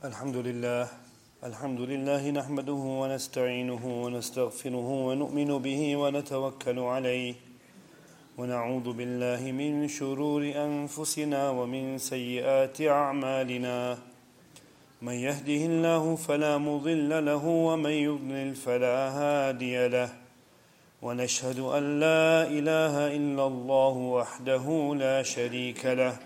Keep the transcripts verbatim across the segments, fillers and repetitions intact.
الحمد لله الحمد لله نحمده ونستعينه ونستغفره ونؤمن به ونتوكل عليه ونعوذ بالله من شرور أنفسنا ومن سيئات أعمالنا من يهده الله فلا مضل له ومن يضلل فلا هادي له ونشهد أن لا إله إلا الله وحده لا شريك له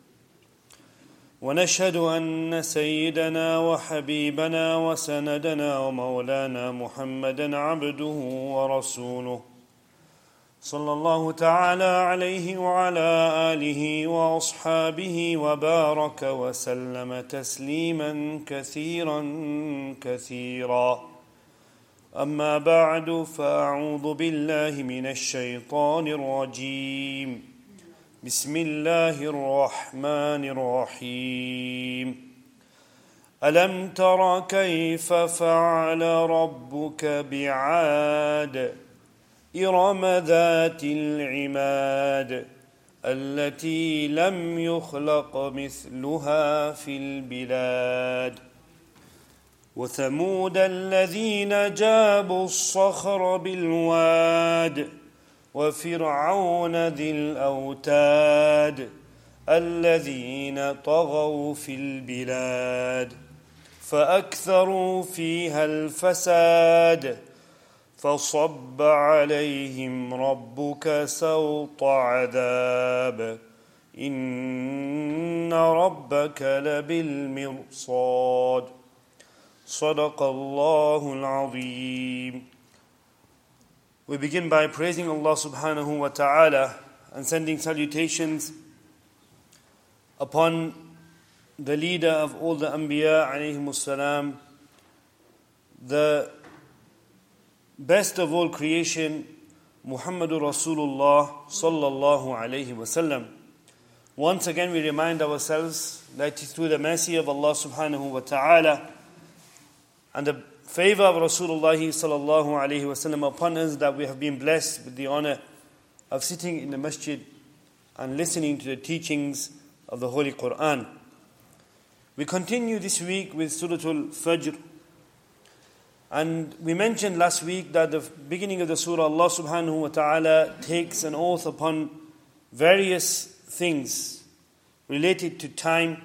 ونشهد أن سيدنا وحبيبنا وسندنا ومولانا محمدا عبده ورسوله صلى الله تعالى عليه وعلى آله وأصحابه وبارك وسلم تسليما كثيرا كثيرا أما بعد فأعوذ بالله من الشيطان الرجيم بسم الله الرحمن الرحيم ألم تر كيف فعل ربك بعاد إرم ذات العماد التي لم يخلق مثلها في البلاد وثمود الذين جابوا الصخر بالواد وفرعون ذي الأوتاد الذين طغوا في البلاد فأكثروا فيها الفساد فصب عليهم ربك سوط عذاب إن ربك لبالمرصاد صدق الله العظيم. We begin by praising Allah subhanahu wa ta'ala and sending salutations upon the leader of all the Anbiya alayhimus salam, the best of all creation, Muhammadur Rasulullah sallallahu alayhi wa sallam. Once again we remind ourselves that it is through the mercy of Allah subhanahu wa ta'ala and the favor of Rasulullah sallallahu alayhi wa sallam upon us that we have been blessed with the honor of sitting in the masjid and listening to the teachings of the Holy Quran. We continue this week with Surah Al-Fajr, and we mentioned last week that the beginning of the surah, Allah subhanahu wa ta'ala takes an oath upon various things related to time.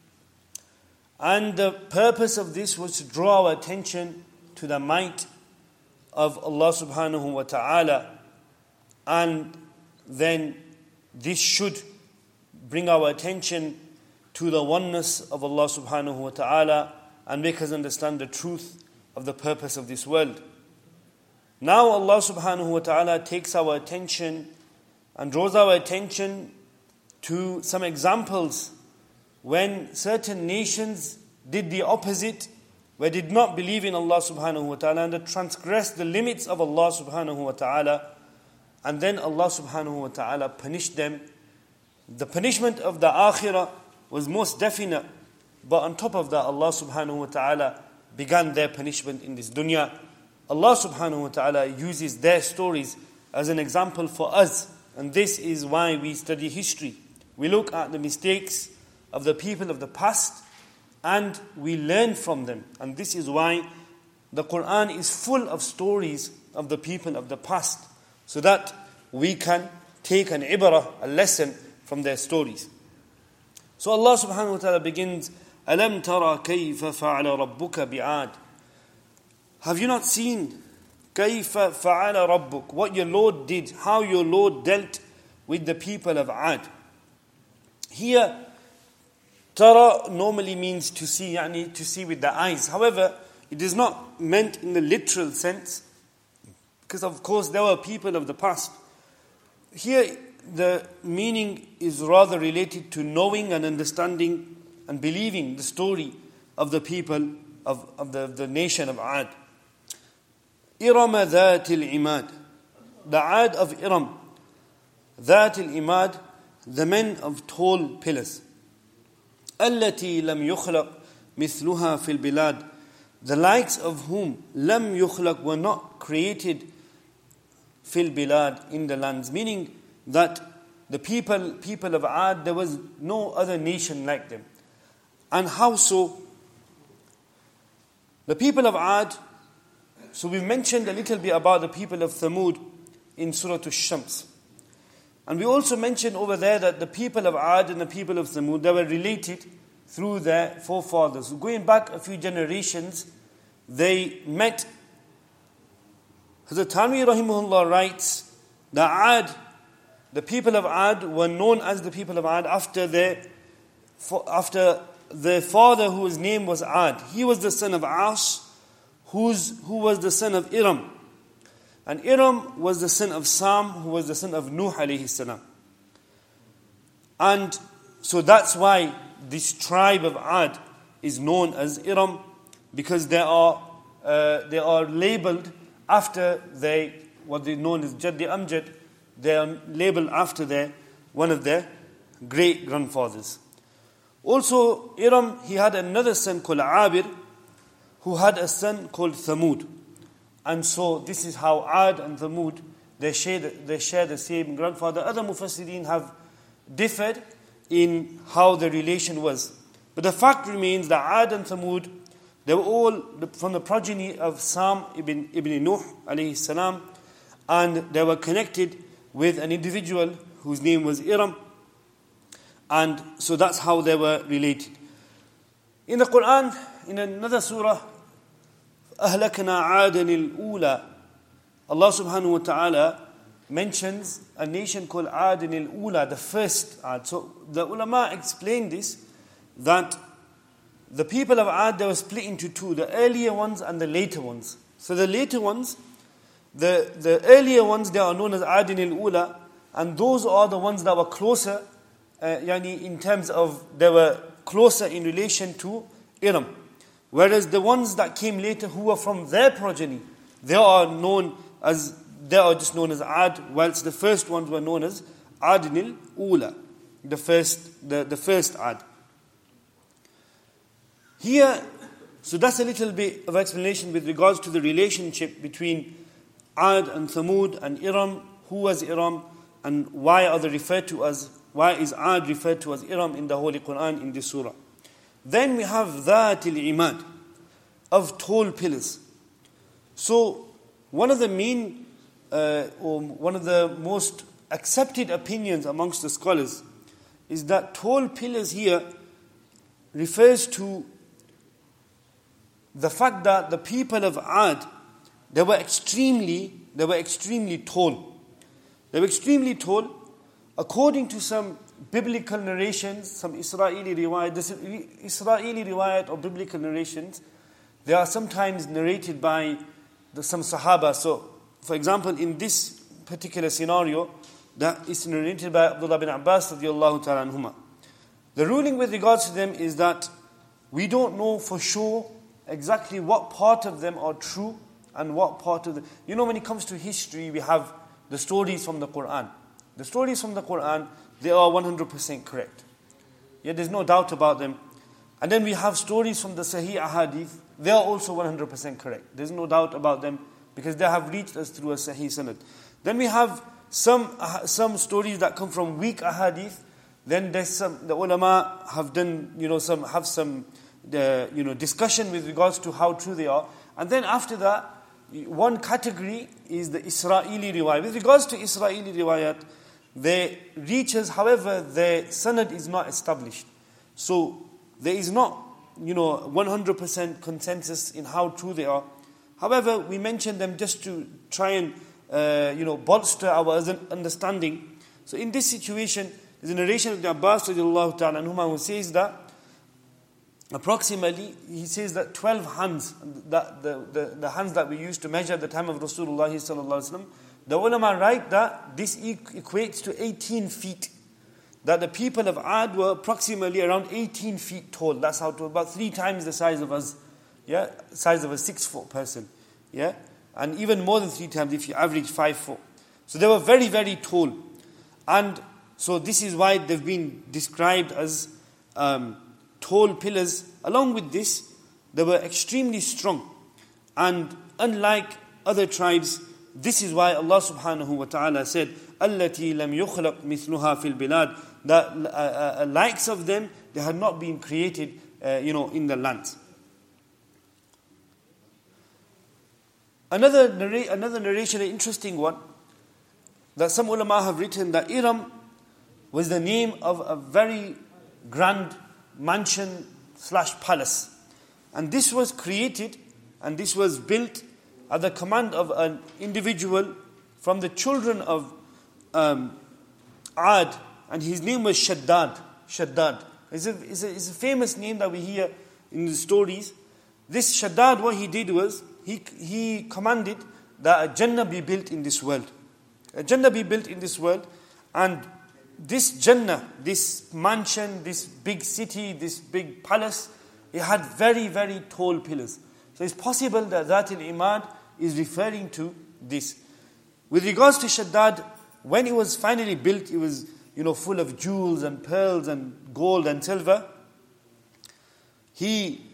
And the purpose of this was to draw our attention to the might of Allah subhanahu wa ta'ala. And then this should bring our attention to the oneness of Allah subhanahu wa ta'ala and make us understand the truth of the purpose of this world. Now Allah subhanahu wa ta'ala takes our attention and draws our attention to some examples when certain nations did the opposite, where did not believe in Allah subhanahu wa ta'ala and transgressed the limits of Allah subhanahu wa ta'ala, and then Allah subhanahu wa ta'ala punished them. The punishment of the akhirah was most definite, but on top of that Allah subhanahu wa ta'ala began their punishment in this dunya. Allah subhanahu wa ta'ala uses their stories as an example for us, and this is why we study history. We look at the mistakes of the people of the past and we learn from them. And this is why the Quran is full of stories of the people of the past, so that we can take an ibarah, a lesson from their stories. So Allah subhanahu wa ta'ala begins, أَلَمْ تَرَى كَيْفَ فَعَلَ رَبُّكَ بِعَادٍ. Have you not seen كَيْفَ فَعَلَ رَبُّكَ, what your Lord did, how your Lord dealt with the people of Ad? Here, Tara normally means to see, yani to see with the eyes. However, it is not meant in the literal sense, because of course there were people of the past. Here, the meaning is rather related to knowing and understanding and believing the story of the people of, of the, the nation of Ad. Iram Dhat al-Imad. The Ad of Iram. Dhat al-Imad, the men of tall pillars. التي لم يخلق مثلها في البلاد, the likes of whom لم يخلق, were not created fil bilad, in the lands, meaning that the people people of Ad, there was no other nation like them. And how so? The people of Ad, so we mentioned a little bit about the people of Thamud in Surah Ash-Shams. And we also mentioned over there that the people of Ad and the people of Thamud, they were related through their forefathers. So going back a few generations, they met. Hazrat Thanwi rahimahullah writes that Ad, the people of Ad were known as the people of Ad after their, after their father whose name was Ad. He was the son of As, who's, who was the son of Iram. And Iram was the son of Sam, who was the son of Nuh alayhi salam. And so that's why this tribe of Ad is known as Iram, because they are uh, they are labeled after they what they known as Jaddi Amjad. They are labeled after their one of their great grandfathers. Also, Iram, he had another son called Abir, who had a son called Thamud. And so this is how Ad and Thamud, they share the, they share the same grandfather. Other Mufassirin have differed in how the relation was. But the fact remains that Ad and Thamud, they were all from the progeny of Sam ibn, ibn Nuh alayhi salam, and they were connected with an individual whose name was Iram. And so that's how they were related. In the Quran, in another surah, أهلكنا عادا الأولى, Allah subhanahu wa ta'ala mentions a nation called Ad al-Ula, the first Ad. So the ulama explained this, that the people of Ad, they were split into two, the earlier ones and the later ones. So the later ones, the, the earlier ones, they are known as Ad al-Ula, and those are the ones that were closer, uh, yani in terms of, they were closer in relation to Iram. Whereas the ones that came later, who were from their progeny, they are known as, they are just known as Ad, whilst the first ones were known as Ad al-Ula, the first, the, the first Ad. Here, so that's a little bit of explanation with regards to the relationship between Ad and Thamud and Iram. Who was Iram, and why are they referred to as, why is Ad referred to as Iram in the Holy Quran in this surah? Then we have Dhat al-Imad, of tall pillars. So one of the main, uh, or one of the most accepted opinions amongst the scholars is that tall pillars here refers to the fact that the people of Ad, they were extremely, they were extremely tall. They were extremely tall. According to some biblical narrations, some Israeli riwayat, this Israeli riwayat or biblical narrations, they are sometimes narrated by the, some Sahaba. So, for example, in this particular scenario, that is narrated by Abdullah bin Abbas radiyallahu ta'ala anhuma. The ruling with regards to them is that we don't know for sure exactly what part of them are true and what part of them. You know, when it comes to history, we have the stories from the Quran. The stories from the Quran, they are one hundred percent correct. Yeah, there's no doubt about them. And then we have stories from the Sahih Ahadith. They are also one hundred percent correct. There's no doubt about them because they have reached us through a Sahih Sanad. Then we have some some stories that come from weak Ahadith. Then there's some, the ulama have done, you know, some have some, uh, you know, discussion with regards to how true they are. And then after that, one category is the Israeli riwayat. With regards to Israeli riwayat, they reach us, however, their sanad is not established. So there is not, you know, one hundred percent consensus in how true they are. However, we mention them just to try and, uh, you know, bolster our understanding. So in this situation, there's a narration of the Abbas radiallahu ta'ala anhuma who says that approximately, he says that twelve hands, that the, the, the hands that we used to measure at the time of Rasulullah sallallahu alaihi wasallam, the ulama write that this equates to eighteen feet. That the people of Ad were approximately around eighteen feet tall. That's how tall, about three times the size of us, yeah, size of a six foot person, yeah, and even more than three times if you average five foot. So they were very, very tall, and so this is why they've been described as um, tall pillars. Along with this, they were extremely strong, and unlike other tribes, this is why Allah subhanahu wa ta'ala said, "Allati lam yukhlaq mithluha fil bilad." That uh, uh, likes of them, they had not been created, uh, you know, in the land. Another, narr- another narration, an interesting one, that some ulama have written that Iram was the name of a very grand mansion slash palace. And this was created and this was built at the command of an individual from the children of um, Ad, and his name was Shaddad. Shaddad. It's a, it's, a, it's a famous name that we hear in the stories. This Shaddad, what he did was, he, he commanded that a Jannah be built in this world. A Jannah be built in this world, and this Jannah, this mansion, this big city, this big palace, it had very, very tall pillars. So it's possible that Zat al-Imad is referring to this. With regards to Shaddad, when it was finally built, it was, you know, full of jewels and pearls and gold and silver. He,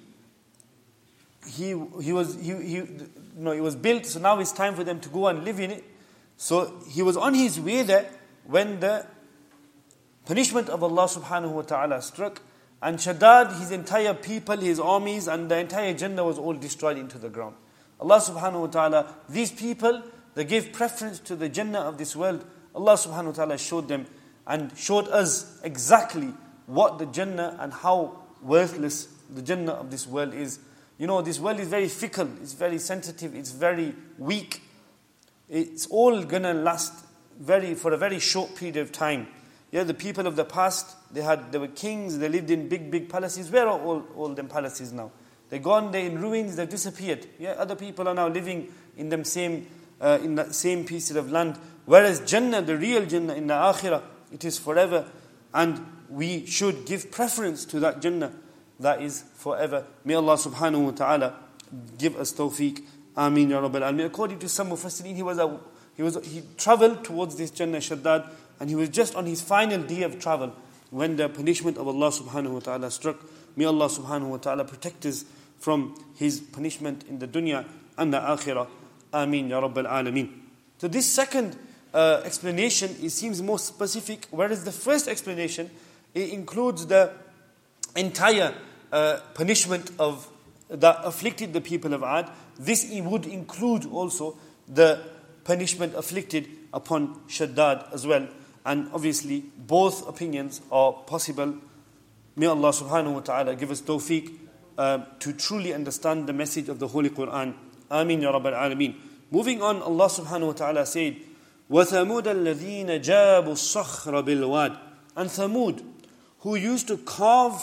he, he was, he, he, you know, it was built. So now it's time for them to go and live in it. So he was on his way there when the punishment of Allah subhanahu wa ta'ala struck, and Shaddad, his entire people, his armies, and the entire Jannah was all destroyed into the ground. Allah subhanahu wa ta'ala, these people, they gave preference to the Jannah of this world. Allah subhanahu wa ta'ala showed them and showed us exactly what the Jannah and how worthless the Jannah of this world is. You know, this world is very fickle, it's very sensitive, it's very weak. It's all gonna last very for a very short period of time. Yeah, the people of the past, they had they were kings, they lived in big, big palaces. Where are all, all them palaces now? They're gone, they're in ruins, they've disappeared. Yeah, other people are now living in them same uh, in that same pieces of land. Whereas Jannah, the real Jannah in the Akhirah, it is forever, and we should give preference to that Jannah that is forever. May Allah subhanahu wa ta'ala give us tawfiq. Ameen ya Rabbil Alameen. According to some Mufassirin, he was a, he was he travelled towards this Jannah, Shaddad, and he was just on his final day of travel when the punishment of Allah subhanahu wa ta'ala struck. May Allah subhanahu wa ta'ala protect us from his punishment in the dunya and the akhirah. Ameen ya Rabbil Alameen. So this second uh, explanation, it seems more specific, whereas the first explanation, it includes the entire uh, punishment of that afflicted the people of Ad. This would include also the punishment afflicted upon Shaddad as well. And obviously, both opinions are possible. May Allah subhanahu wa ta'ala give us tawfiq uh, to truly understand the message of the Holy Quran. Ameen ya Rabbil Alameen. Moving on, Allah subhanahu wa ta'ala said, وَثَمُودَ الَّذِينَ جَابُوا الصَّخْرَ بِالْوَادِ. And Thamud, who used to carve,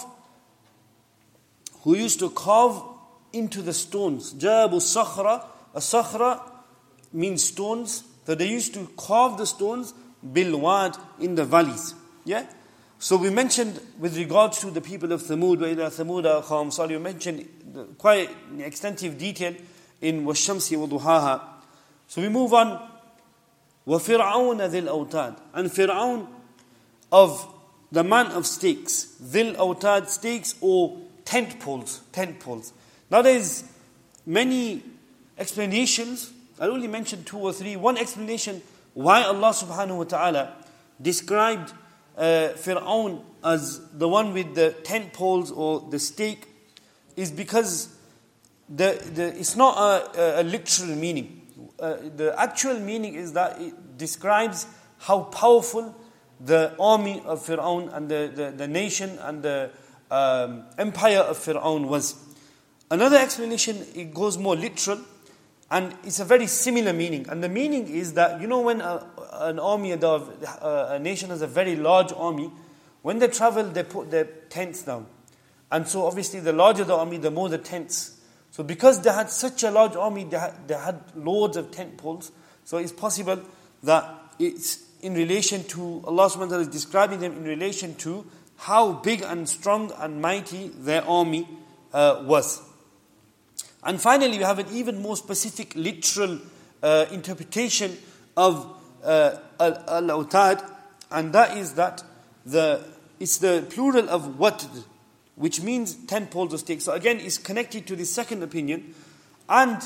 who used to carve into the stones. جَابُوا الصَّخْرَ. A sakhra means stones. So they used to carve the stones bilwad, in the valleys. Yeah? So we mentioned with regards to the people of Thamud, وَإِذَا ثَمُودَ أَخَاهُمْ صَالِحًا, we mentioned quite extensive detail in وَالشَّمْسِ وَضُحَاهَا. So we move on. وَفِرْعَوْنَ ذِي الْأَوْتَادِ. And Fir'aun of the man of stakes. ذِي الْأَوْتَادِ, stakes or tent poles. Tent poles. Now there's many explanations. I'll only mention two or three. One explanation why Allah subhanahu wa ta'ala described uh, Fir'aun as the one with the tent poles or the stake is because the, the it's not a, a literal meaning. Uh, the actual meaning is that it describes how powerful the army of Fir'aun and the, the, the nation and the um, empire of Fir'aun was. Another explanation, it goes more literal, and it's a very similar meaning. And the meaning is that, you know, when a, an army, a, a nation has a very large army, when they travel, they put their tents down. And so obviously the larger the army, the more the tents. So because they had such a large army, they had, they had loads of tent poles. So it's possible that it's in relation to, Allah subhanahu wa ta'ala is describing them in relation to how big and strong and mighty their army uh, was. And finally, we have an even more specific literal uh, interpretation of uh, al-awtad, and that is that the it's the plural of watd, which means ten poles of stakes. So again, it's connected to the second opinion, and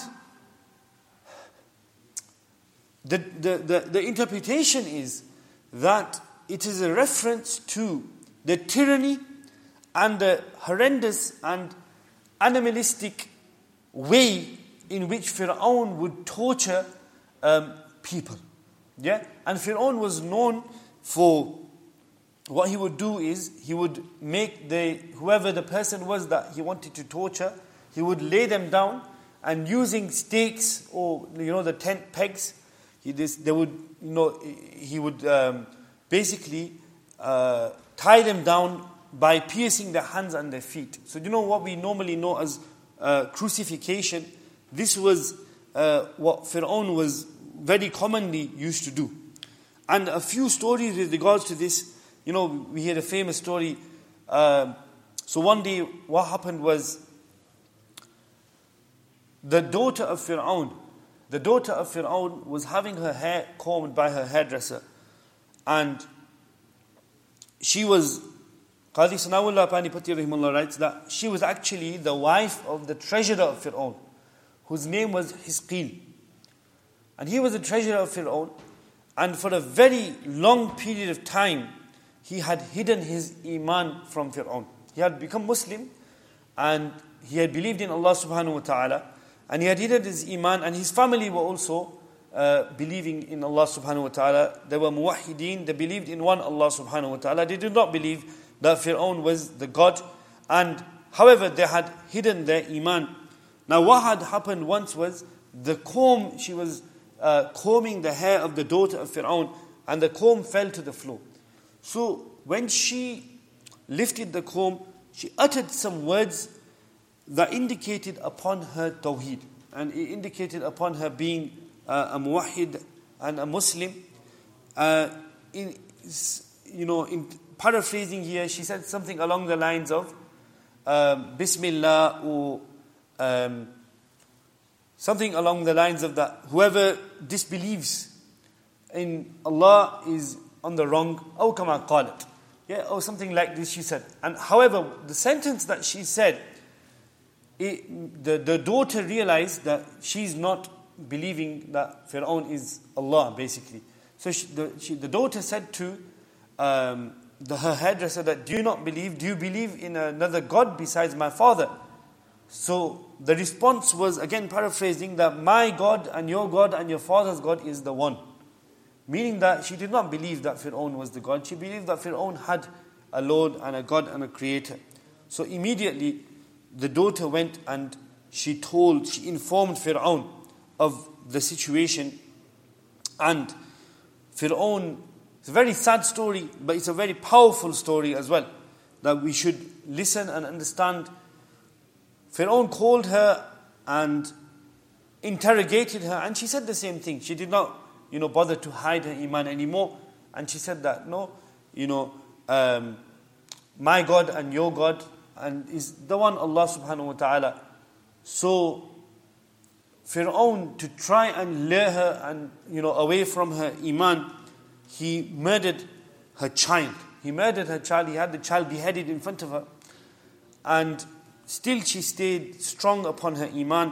the the the, the interpretation is that it is a reference to the tyranny and the horrendous and animalistic way in which Fir'aun would torture um, people. Yeah? And Fir'aun was known for, what he would do is, he would make the, whoever the person was that he wanted to torture, he would lay them down, and using stakes or, you know, the tent pegs, he, this, they would, you know, he would um, basically uh, tie them down by piercing their hands and their feet. So you know what we normally know as uh, crucifixion? This was uh, what Fir'aun was very commonly used to do. And a few stories with regards to this, you know, we hear a famous story. Uh, so one day what happened was, the daughter of Fir'aun, the daughter of Fir'aun was having her hair combed by her hairdresser. And she was, Qadi Sanawullah Panipati Rahimullah writes that she was actually the wife of the treasurer of Fir'aun, whose name was Hisqil. And he was the treasurer of Fir'aun, and for a very long period of time, he had hidden his iman from Fir'aun. He had become Muslim, and he had believed in Allah subhanahu wa ta'ala, and he had hidden his iman, and his family were also uh, believing in Allah subhanahu wa ta'ala. They were muwahideen, they believed in one Allah subhanahu wa ta'ala. They did not believe that Fir'aun was the God, and however, they had hidden their iman. Now what had happened once was, the comb, she was uh, combing the hair of the daughter of Fir'aun, and the comb fell to the floor. So when she lifted the comb, she uttered some words that indicated upon her tawheed, and it indicated upon her being uh, a muwahid and a Muslim. Uh, in, you know, in paraphrasing here, she said something along the lines of um, Bismillah, or um, something along the lines of that. Whoever disbelieves in Allah is on the wrong, أو كما قالت, yeah, or something like this she said. And however, the sentence that she said, it, the, the daughter realized that she's not believing that Fir'aun is Allah, basically. So she, the, she, the daughter said to um, the, her hairdresser that, do you not believe, do you believe in another God besides my father? So the response was, again paraphrasing, that my God and your God and your father's God is the one. Meaning that she did not believe that Fir'aun was the God. She believed that Fir'aun had a Lord and a God and a Creator. So immediately the daughter went and she told, she informed Fir'aun of the situation. And Fir'aun, it's a very sad story, but it's a very powerful story as well, that we should listen and understand. Fir'aun called her and interrogated her, and she said the same thing. She did not, you know, bother to hide her iman anymore. And she said that, no, you know, um, my God and your God and is the one Allah subhanahu wa ta'ala. So Fir'aun, to try and lure her and, you know, away from her iman, he murdered her child. He murdered her child. He had the child beheaded in front of her. And still she stayed strong upon her iman.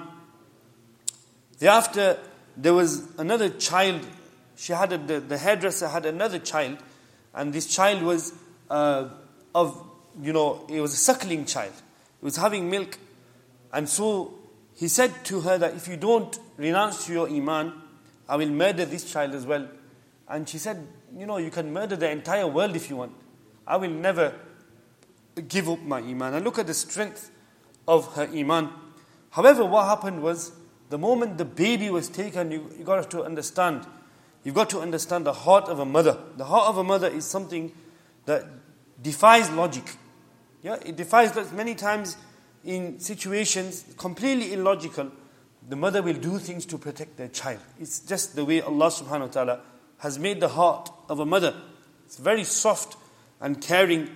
Thereafter, there was another child. She had a, the, the hairdresser had another child, and this child was uh, of, you know, it was a suckling child. It was having milk. And so he said to her that if you don't renounce to your iman, I will murder this child as well. And she said, you know, you can murder the entire world if you want. I will never give up my iman. And look at the strength of her iman. However, what happened was, the moment the baby was taken, you, you got to understand, you've got to understand the heart of a mother. The heart of a mother is something that defies logic. Yeah, it defies logic. Many times in situations completely illogical, the mother will do things to protect their child. It's just the way Allah subhanahu wa ta'ala has made the heart of a mother. It's very soft and caring.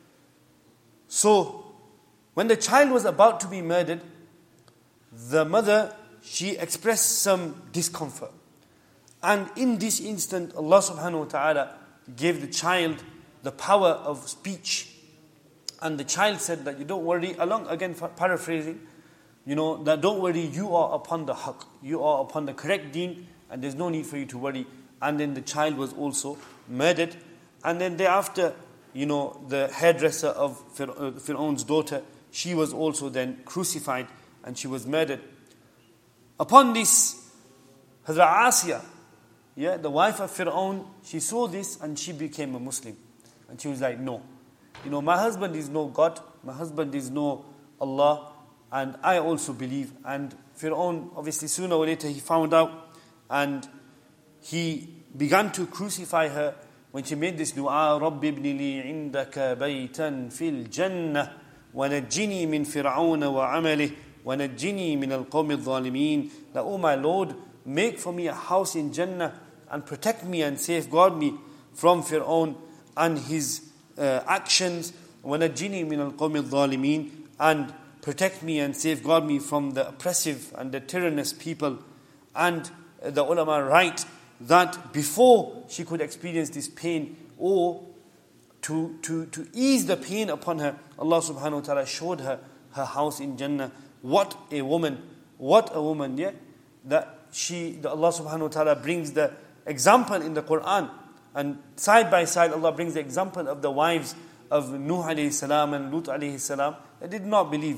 So, when the child was about to be murdered, the mother, she expressed some discomfort. And in this instant, Allah subhanahu wa ta'ala gave the child the power of speech. And the child said that, you don't worry, along again paraphrasing, you know, that don't worry, you are upon the haqq, you are upon the correct deen, and there's no need for you to worry. And then the child was also murdered. And then thereafter, you know, the hairdresser of Fir'aun's daughter, she was also then crucified and she was murdered. Upon this, Hazrat Asiyah, yeah, the wife of Fir'aun, she saw this and she became a Muslim. And she was like, no. You know, my husband is no God, my husband is no Allah, and I also believe. And Fir'aun, obviously sooner or later he found out, and he began to crucify her when she made this dua, رَبِّ ابْنِ لِي عِنْدَكَ بَيْتًا فِي الْجَنَّةِ وَنَجِّنِي مِنْ فِرْعَوْنَ وَعَمَلِهِ وَنَجِّنِي مِنَ الْقَوْمِ الظَّالِمِينَ. That, oh my Lord, make for me a house in Jannah and protect me and safeguard me from Fir'aun and his uh, actions. وَنَجِّنِي مِنَ الْقَوْمِ الظَّالِمِينَ, and protect me and safeguard me from the oppressive and the tyrannous people. And the ulama write that before she could experience this pain, or to, to, to ease the pain upon her, Allah subhanahu wa ta'ala showed her her house in Jannah. What a woman, what a woman, yeah? That she, that Allah subhanahu wa ta'ala brings the example in the Quran, and side by side Allah brings the example of the wives of Nuh alayhi salam and Lut alayhi salam. They did not believe.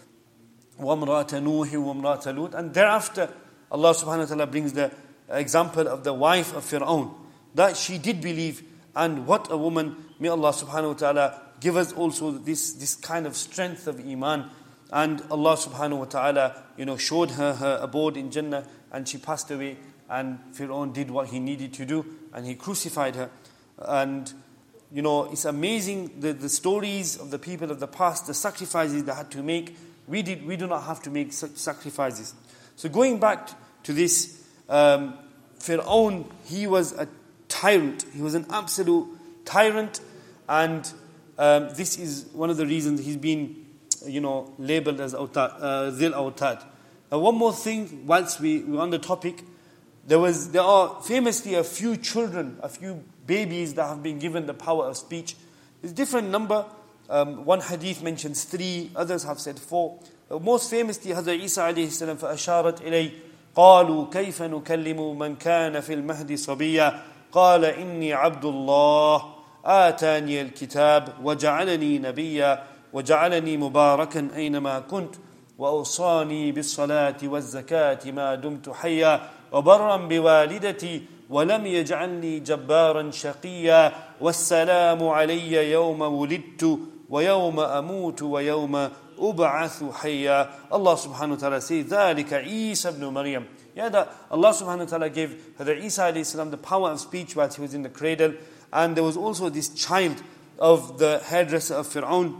وَامْرَأَةَ نُوحِ وَامْرَأَةَ لُوطٍ. And thereafter Allah subhanahu wa ta'ala brings the example of the wife of Fir'aun, that she did believe. And what a woman. May Allah subhanahu wa ta'ala give us also this, this kind of strength of iman. And Allah subhanahu wa ta'ala, you know, showed her her abode in Jannah, and she passed away, and Fir'aun did what he needed to do, and he crucified her. And you know, it's amazing the, the stories of the people of the past, the sacrifices they had to make. We did we do not have to make such sacrifices. So going back to this, um, Fir'aun, he was a tyrant. He was an absolute tyrant, and um, this is one of the reasons he's been, you know, labeled as Awtad, uh, Zil Awtad. Now, one more thing, whilst we we're on the topic, there was there are famously a few children, a few babies that have been given the power of speech. There's a different number. Um, one hadith mentions three, others have said four. But most famously, Hazrat Isa alayhi salam, فَأَشَارَتْ إِلَيْهِ قَالُوا كَيْفَ نُكَلِّمُ مَنْ كَانَ فِي الْمَهْدِ صَبِيًّا قَالَ إِنِّي عَبْدُ اللَّهِ آتَانِيَ الْكِتَابَ وَجَعَلَنِي نَبِيًّا وَجَعَلَنِي مُبَارَكًا أَيْنَمَا كُنْتُ وَأَوْصَانِي بِالصَّلَاةِ وَالزَّكَاةِ مَا دُمْتُ حَيًّا وَبَرًّا بِوَالِدَتِي وَلَمْ يَجْعَلْنِي جَبَّارًا شَقِيًّا وَالسَّلَامُ عَلَيَّ يَوْمَ وُلِدتُّ وَيَوْمَ أَمُوتُ وَيَوْمَ أُبْعَثُ حَيًّا. Allah subhanahu wa ta'ala says, ذَلِكَ عِيسَى ibn Maryam. Yeah, that Allah subhanahu wa ta'ala gave Hazrat Isa alayhi salam the power of speech while he was in the cradle. And there was also this child of the hairdresser of Fir'aun,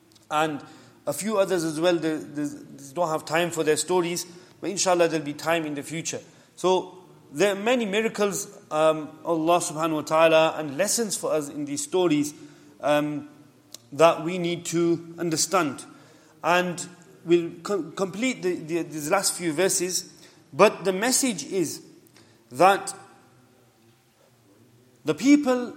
and a few others as well. They, they, they don't have time for their stories, but inshallah there'll be time in the future. So there are many miracles, um, Allah subhanahu wa ta'ala, and lessons for us in these stories um, that we need to understand. And we'll co- complete the, the, these last few verses, but the message is that the people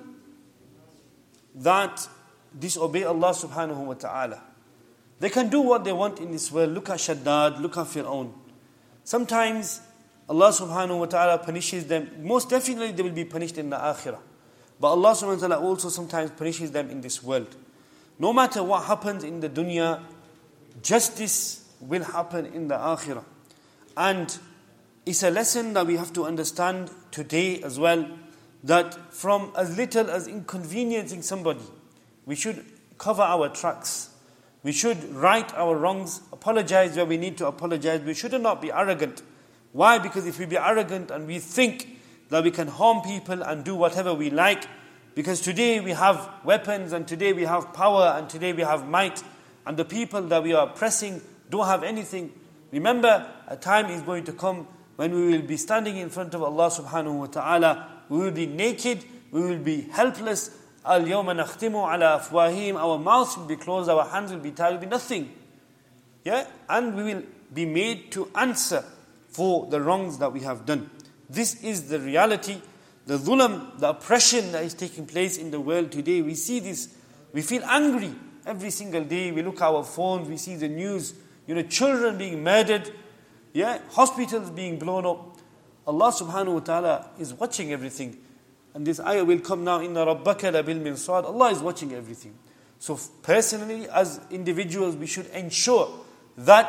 that disobey Allah subhanahu wa ta'ala, they can do what they want in this world. Look at Shaddad, look at Fir'aun. Sometimes Allah subhanahu wa ta'ala punishes them. Most definitely they will be punished in the akhirah. But Allah subhanahu wa ta'ala also sometimes punishes them in this world. No matter what happens in the dunya, justice will happen in the akhirah. And it's a lesson that we have to understand today as well, that from as little as inconveniencing somebody, we should cover our tracks. We should right our wrongs, apologize where we need to apologize. We should not be arrogant. Why? Because if we be arrogant and we think that we can harm people and do whatever we like, because today we have weapons and today we have power and today we have might, and the people that we are oppressing don't have anything. Remember, a time is going to come when we will be standing in front of Allah subhanahu wa ta'ala. We will be naked, we will be helpless. Al-yawma nakhtimu ala afwahim. Our mouths will be closed, our hands will be tied, will be nothing. Yeah? And we will be made to answer for the wrongs that we have done. This is the reality. The dhulam, the oppression that is taking place in the world today. We see this, we feel angry every single day. We look at our phones, we see the news, you know, children being murdered, yeah, hospitals being blown up. Allah subhanahu wa ta'ala is watching everything. And this ayah will come now, Inna rabbaka labil mirsad. Allah is watching everything. So personally, as individuals, we should ensure that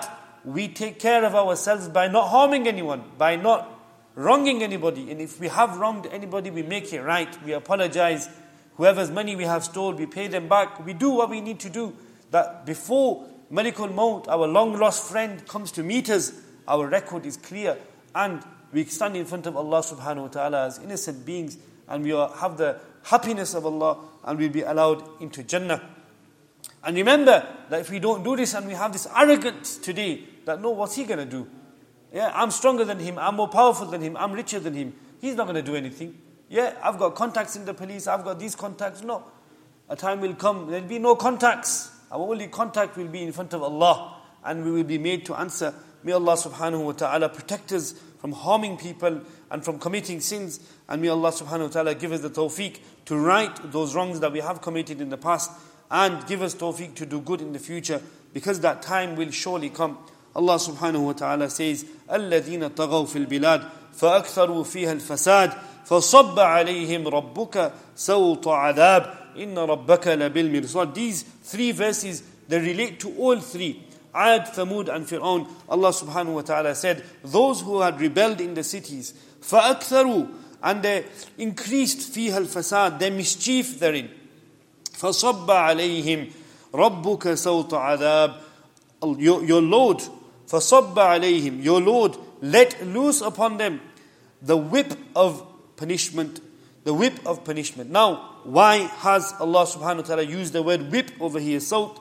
we take care of ourselves by not harming anyone, by not wronging anybody. And if we have wronged anybody, we make it right. We apologize. Whoever's money we have stolen, we pay them back. We do what we need to do. That before Malikul Maut, our long lost friend, comes to meet us, our record is clear. And we stand in front of Allah subhanahu wa ta'ala as innocent beings. And we are, have the happiness of Allah, and we'll be allowed into Jannah. And remember that if we don't do this and we have this arrogance today, that no, what's he going to do? Yeah, I'm stronger than him, I'm more powerful than him, I'm richer than him. He's not going to do anything. Yeah, I've got contacts in the police, I've got these contacts. No, a time will come, there'll be no contacts. Our only contact will be in front of Allah, and we will be made to answer. May Allah subhanahu wa ta'ala protect us from harming people and from committing sins. And may Allah subhanahu wa ta'ala give us the tawfiq to right those wrongs that we have committed in the past, and give us tawfiq to do good in the future, because that time will surely come. Allah subhanahu wa ta'ala says, الَّذِينَ طَغَوْا فِي الْبِلَادِ فَأَكْثَرُوا فِيهَا الْفَسَادِ فَصَبَّ عَلَيْهِمْ رَبُّكَ سَوْطَ عَذَابٍ إِنَّ رَبَّكَ لَبِالْمِرْصَادِ. These three verses, they relate to all three. Ad, Thamud and Fir'aun. Allah subhanahu wa ta'ala said, those who had rebelled in the cities, فَأَكْثَرُوا, and they increased فِيهَا الْفَسَادِ, their mischief therein. فَصَبَّ عَلَيْهِمْ رَبُّكَ سَوْطَ عَذَابٍ. Your, your Lord, فَصَبَّ عَلَيْهِمْ, your Lord let loose upon them the whip of punishment. The whip of punishment. Now, why has Allah subhanahu wa ta'ala used the word whip over here? So,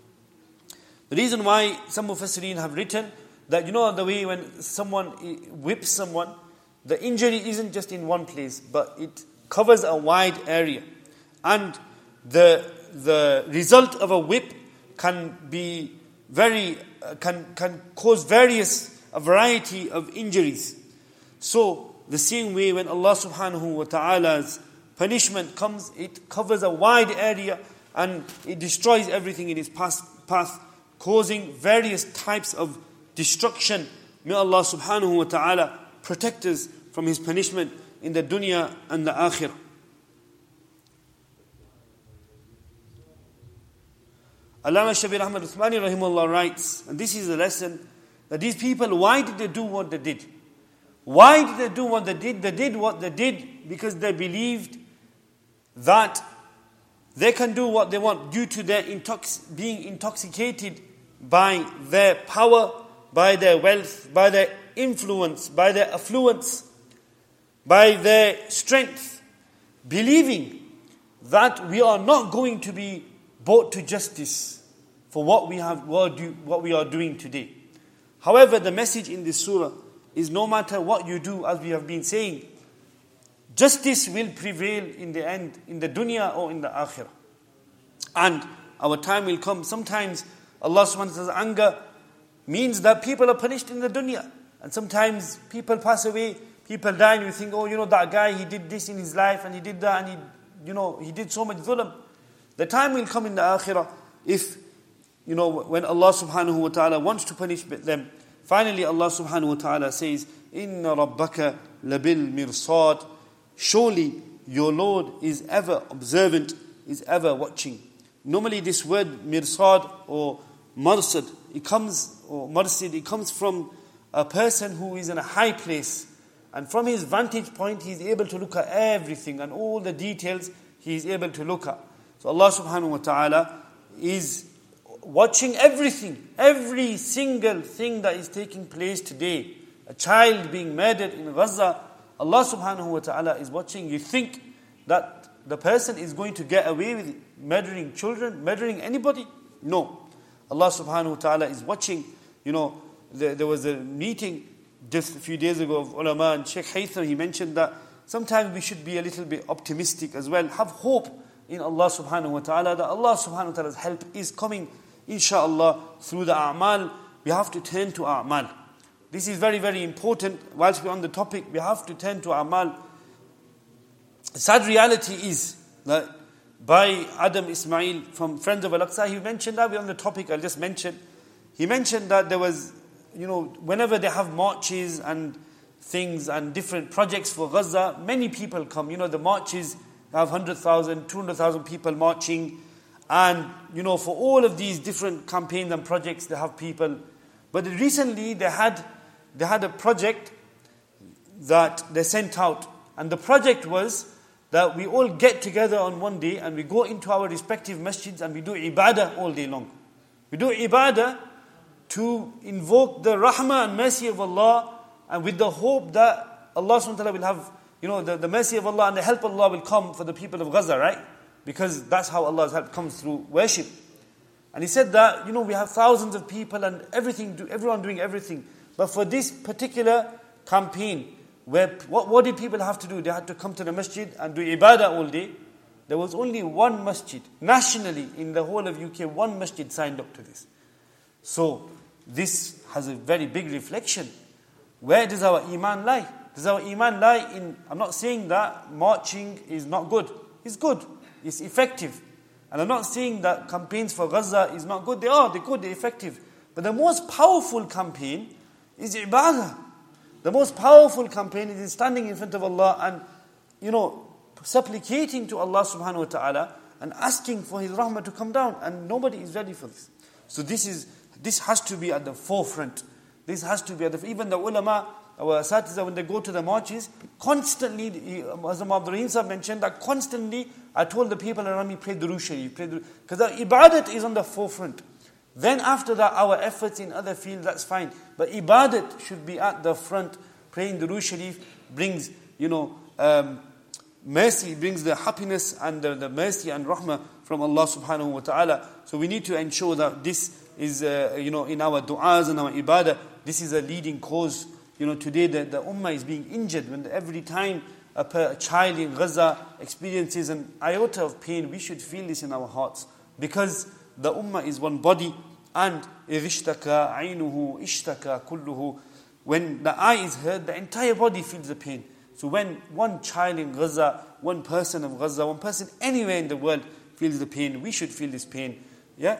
the reason why some Mufassirin have written that, you know, the way when someone whips someone, the injury isn't just in one place, but it covers a wide area. And the the result of a whip can be very, uh, can, can cause various, a variety of injuries. So, the same way when Allah subhanahu wa ta'ala's punishment comes, it covers a wide area and it destroys everything in its path, path causing various types of destruction. May Allah subhanahu wa ta'ala protect us from His punishment in the dunya and the akhirah. Allama Shabir Ahmad Uthmani rahimahullah writes, and this is a lesson, that these people, why did they do what they did? Why did they do what they did? They did what they did because they believed that they can do what they want due to their intox- being intoxicated by their power, by their wealth, by their influence, by their affluence, by their strength, believing that we are not going to be brought to justice for what we have, what we are doing today. However, the message in this surah is no matter what you do, as we have been saying, justice will prevail in the end, in the dunya or in the akhirah. And our time will come. Sometimes Allah subhanahu wa ta'ala's anger means that people are punished in the dunya. And sometimes people pass away, people die, and you think, oh, you know, that guy, he did this in his life, and he did that, and he, you know, he did so much dhulm. The time will come in the akhirah if, you know, when Allah subhanahu wa ta'ala wants to punish them. Finally, Allah subhanahu wa ta'ala says, Inna rabbaka labil mirsad. Surely your Lord is ever observant, is ever watching. Normally this word mirsad or marsad, it comes, or marsid, it comes from a person who is in a high place. And from his vantage point, he is able to look at everything and all the details he is able to look at. So Allah subhanahu wa ta'ala is watching everything, every single thing that is taking place today. A child being murdered in Gaza, Allah subhanahu wa ta'ala is watching. You think that the person is going to get away with murdering children, murdering anybody? No. Allah subhanahu wa ta'ala is watching. You know, there, there was a meeting just a few days ago of ulama, and Sheikh Haytham, he mentioned that sometimes we should be a little bit optimistic as well. Have hope in Allah subhanahu wa ta'ala, that Allah subhanahu wa ta'ala's help is coming, inshaAllah, through the a'mal. We have to turn to a'mal. This is very, very important. Whilst we're on the topic, we have to turn to a'mal. The sad reality is that by Adam Ismail from Friends of Al-Aqsa, he mentioned that, we're on the topic I'll just mention. He mentioned that there was, you know, whenever they have marches and things and different projects for Gaza, many people come. You know, the marches have one hundred thousand, two hundred thousand people marching. And, you know, for all of these different campaigns and projects, they have people. But recently they had, they had a project that they sent out. And the project was that we all get together on one day and we go into our respective masjids and we do ibadah all day long. We do ibadah to invoke the rahmah and mercy of Allah, and with the hope that Allah subhanahu wa ta'ala will have, you know, the, the mercy of Allah and the help of Allah will come for the people of Gaza, right? Because that's how Allah's help comes through worship. And he said that, you know, we have thousands of people and everything, everyone doing everything. But for this particular campaign, where what, what did people have to do? They had to come to the masjid and do ibadah all day. There was only one masjid, nationally in the whole of U K, one masjid signed up to this. So, this has a very big reflection. Where does our iman lie? Does our iman lie in, I'm not saying that marching is not good. It's good. It's effective. And I'm not saying that campaigns for Gaza is not good. They are, they're good, they're effective. But the most powerful campaign is ibadah. The most powerful campaign is standing in front of Allah and, you know, supplicating to Allah subhanahu wa ta'ala and asking for His rahmah to come down. And nobody is ready for this. So this is, this has to be at the forefront. This has to be at the, even the ulama, our asatiza, when they go to the marches, constantly, as Abdul Rahim Sahib mentioned, that constantly, I told the people around me, pray Durood Sharif, pray Durood, because the ibadat is on the forefront. Then after that, our efforts in other fields, that's fine. But ibadat should be at the front. Praying Durood Sharif brings, you know, um, mercy, brings the happiness and the, the mercy and rahmah from Allah subhanahu wa ta'ala. So we need to ensure that this is, uh, you know, in our du'as and our ibadah, this is a leading cause. You know, today the, the ummah is being injured. When every time a, a child in Gaza experiences an iota of pain, we should feel this in our hearts. Because the ummah is one body, and إِذِشْتَكَى عَيْنُهُ إِشْتَكَى كُلُّهُ. When the eye is hurt, the entire body feels the pain. So when one child in Gaza, one person of Gaza, one person anywhere in the world feels the pain, we should feel this pain. Yeah?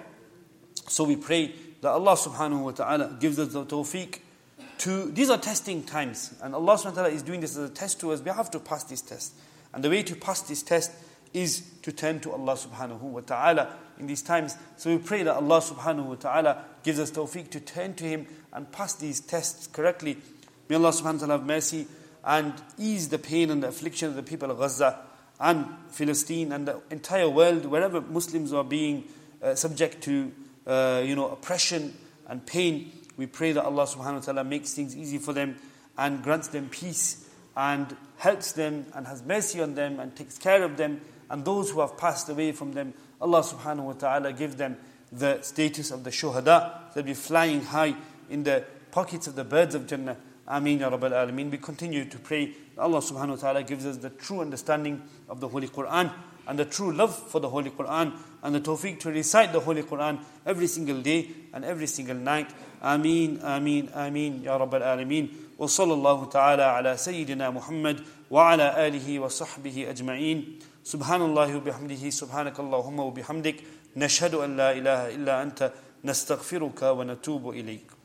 So we pray that Allah subhanahu wa ta'ala gives us the tawfiq to, these are testing times. And Allah subhanahu wa ta'ala is doing this as a test to us. We have to pass this test. And the way to pass this test is to turn to Allah subhanahu wa ta'ala in these times. So we pray that Allah subhanahu wa ta'ala gives us tawfiq to turn to Him and pass these tests correctly. May Allah subhanahu wa ta'ala have mercy and ease the pain and the affliction of the people of Gaza and Palestine and the entire world, wherever Muslims are being uh, subject to uh, you know, oppression and pain. We pray that Allah subhanahu wa ta'ala makes things easy for them and grants them peace and helps them and has mercy on them and takes care of them. And those who have passed away from them, Allah subhanahu wa ta'ala give them the status of the shuhada. They'll be flying high in the pockets of the birds of Jannah. Ameen ya Rabbal Alameen. We continue to pray that Allah subhanahu wa ta'ala gives us the true understanding of the Holy Quran and the true love for the Holy Quran and the tawfiq to recite the Holy Quran every single day and every single night. Ameen, Ameen, Ameen ya Rabbal Alameen. Wa sallallahu ta'ala ala Sayyidina Muhammad wa ala alihi wa sahbihi ajma'een. Subhanallahi wa bihamdihi, subhanakallahumma wa bihamdik. Nashhadu an la ilaha illa anta, nastaghfiruka wa natubu ilayk.